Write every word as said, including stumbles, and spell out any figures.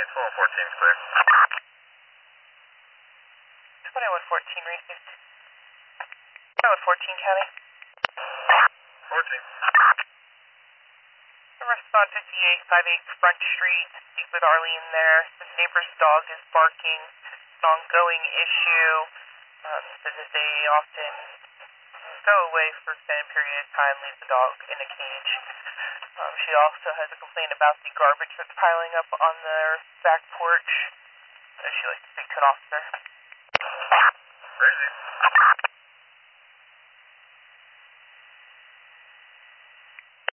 twenty-one fourteen clear. twenty-one fourteen received. twenty-one fourteen County. fourteen. Respond fifty-eight fifty-eight Front Street. Speak with Arlene there. The neighbor's dog is barking. It's an ongoing issue. Um, says that they often go away for a extended period of time, leave the dog in a cage. Um, she also has a complaint about the garbage that's piling up on their back porch. Uh, she likes to speak to an officer. Crazy.